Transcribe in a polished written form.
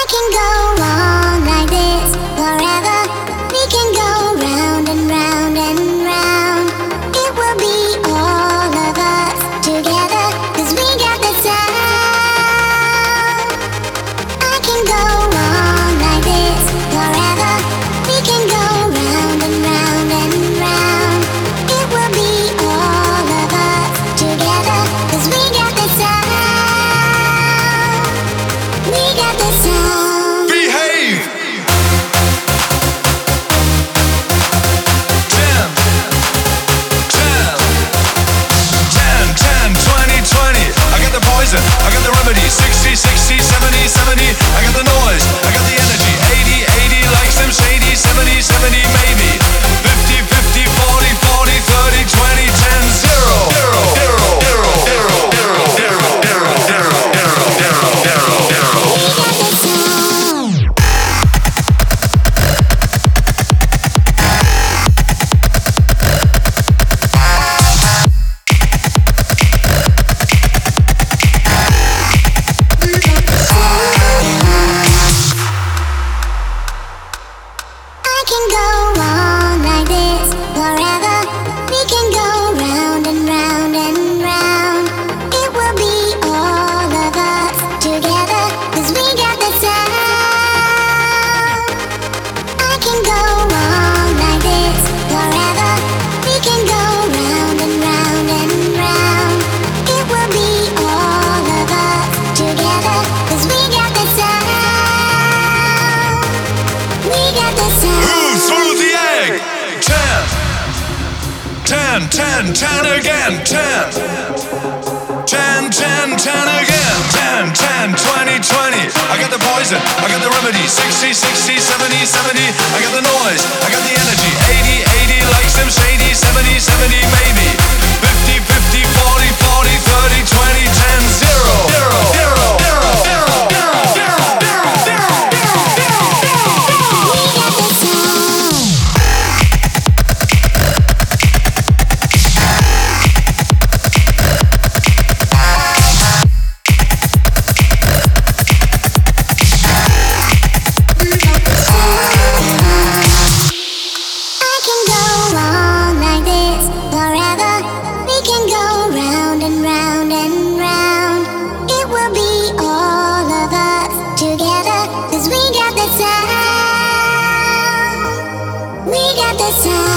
can go on like this forever. We can go round and round and round. It will be all of us together, 'cause we got the sound. I can go on like this forever. We can go round and round and round. It will be all of us together, 'cause we got the sound. We got the sound. Behave! 10, 20. I got the poison, I got the remedy. 60, 60, 70, 70. I got the noise, I got the energy. 80, 80, like some shady. 70, 70, maybe. 50, 50, 40, 40, 30, 20, 10, 0. 0, 0, 0, 0, 0, 0, 0, 0, 0, 0, 0. We got the sound. I can go on like this forever. We can go round and round and round. It will be all of us together, 'cause we got the sound. I can go on like this forever. We can go round and round and round. It will be all of us together, 'cause we got the sound. We got the sound. Who threw the egg? 10, 10, 10, 10 again. 10, 10, 10, 10 again. 10, 10, 20, 20. I got the poison, I got the remedy. 60, 60, 70, 70. I got the noise, I got the energy. 80, 80, like some shady. 70, 70, maybe. 50, 50, 40, 40, 30, 20, 10, 0. 0, 0, 0, 0, 0, 0, 0, 0. We got the sound. I can go on like this forever. We can go round and round and round. It will be all of us together, 'cause we got the sound. We got the sound.